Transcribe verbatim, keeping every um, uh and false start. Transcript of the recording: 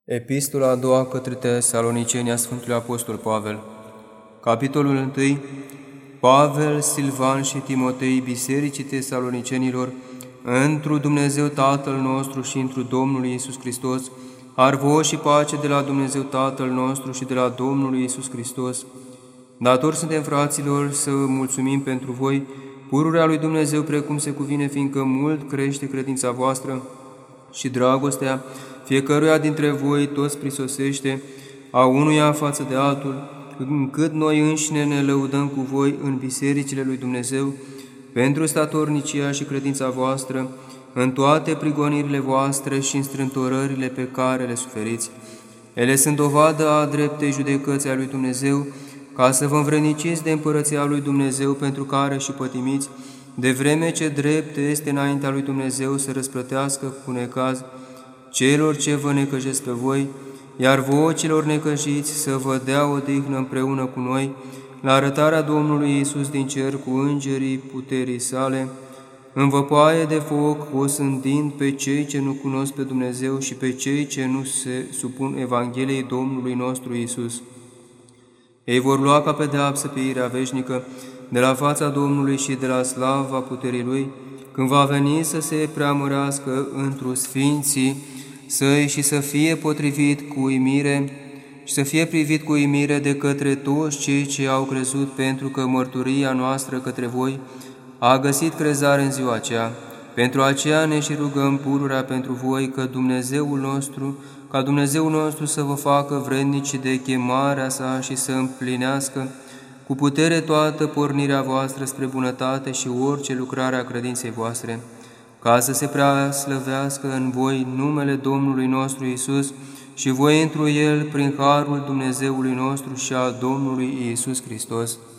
Epistola a doua către Tesaloniceni a Sfântului Apostol Pavel. Capitolul unu. Pavel, Silvan și Timotei, bisericii tesalonicenilor, întru Dumnezeu Tatăl nostru și întru Domnul Iisus Hristos, har vouă și pace de la Dumnezeu Tatăl nostru și de la Domnul Iisus Hristos. Datori suntem, fraților, să mulțumim pentru voi, pururea lui Dumnezeu precum se cuvine, fiindcă mult crește credința voastră și dragostea fiecăruia dintre voi toți prisosește a unuia față de altul, încât noi înșine ne lăudăm cu voi în bisericile lui Dumnezeu pentru statornicia și credința voastră, în toate prigonirile voastre și în strâmtorările pe care le suferiți. Ele sunt dovadă a dreptei judecății a lui Dumnezeu, ca să vă învredniciți de împărăția lui Dumnezeu pentru care și pătimiți, de vreme ce drept este înaintea lui Dumnezeu să răsplătească cu necaz celor ce vă necăjesc pe voi, iar vouă celor necăjiți să vă dea odihnă împreună cu noi, la arătarea Domnului Iisus din cer cu îngerii puterii sale, în văpaie de foc, osândind pe cei ce nu cunosc pe Dumnezeu și pe cei ce nu se supun Evangheliei Domnului nostru Iisus. Ei vor lua ca pedeapsă pieirea veșnică de la fața Domnului și de la slava puterii Lui, când va veni să se preamărească întru sfinții săi și să fie potrivit cu uimire și să fie privit cu uimire de către toți cei ce au crezut, pentru că mărturia noastră către voi a găsit crezare în ziua aceea. Pentru aceea ne și rugăm pururea pentru voi, că Dumnezeul nostru, ca Dumnezeul nostru să vă facă vrednici de chemarea sa și să împlinească cu putere toată pornirea voastră spre bunătate și orice lucrare a credinței voastre, ca să se preaslăvească în voi numele Domnului nostru Iisus și voi întru El prin harul Dumnezeului nostru și al Domnului Iisus Hristos.